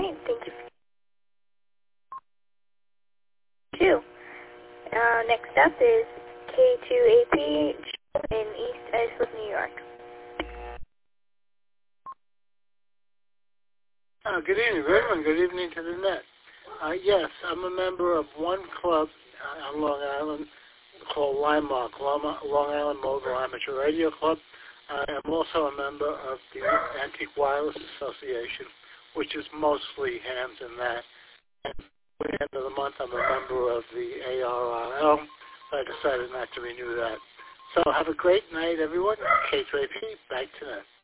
night. Thank you for you. Next up is K2AP in East Islip, New York. Good evening, everyone. Good evening to the net. Yes, I'm a member of one club on Long Island called LIMARC, Long Island Mobile Amateur Radio Club. I am also a member of the Antique Wireless Association, which is mostly hams and that. And at the end of the month, I'm a member of the ARRL. So I decided not to renew that. So have a great night, everyone. K2AP, back to net.